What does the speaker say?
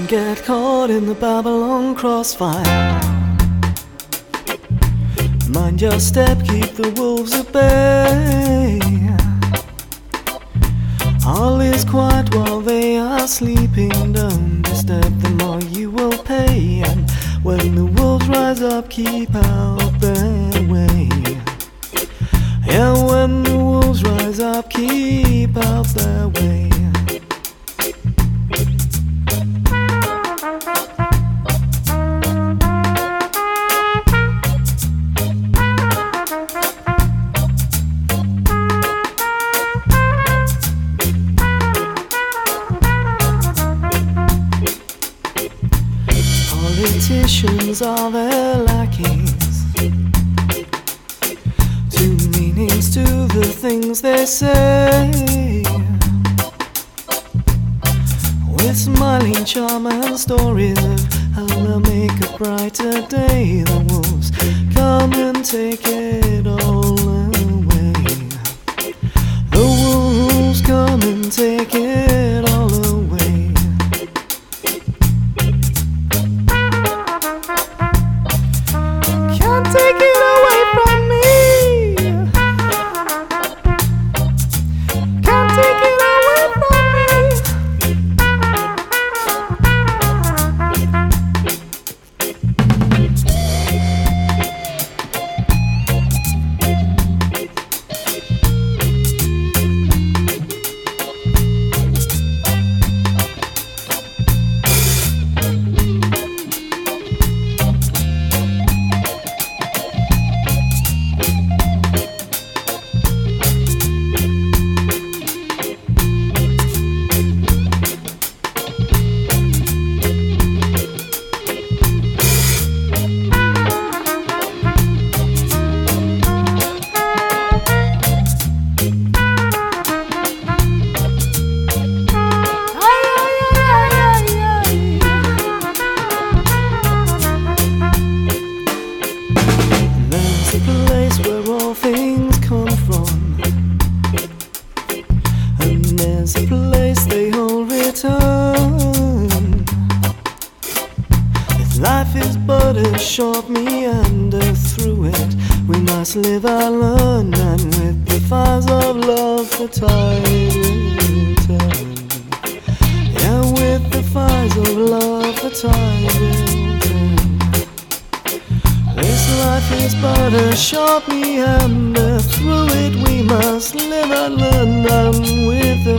get caught in the Babylon crossfire. Mind your step, keep the wolves at bay. All is quiet while they are sleeping. Don't disturb them or you will pay. And when the wolves rise up, keep out their way. Yeah, when the wolves rise up, keep out their way. Politicians are their lackeys, two meanings to the things they say. With smiling charm and stories of how they'll make a brighter day, the wolves come and take it all away. The wolves come and take it all away. Take it away from me. Can't take it away from there's a place they all return. If life is but a short meander, through it we must live and learn. And with the fires of love the tide will turn. Yeah, with the fires of love the tide will turn. This life is but a short meander, through it we must live and learn. And with the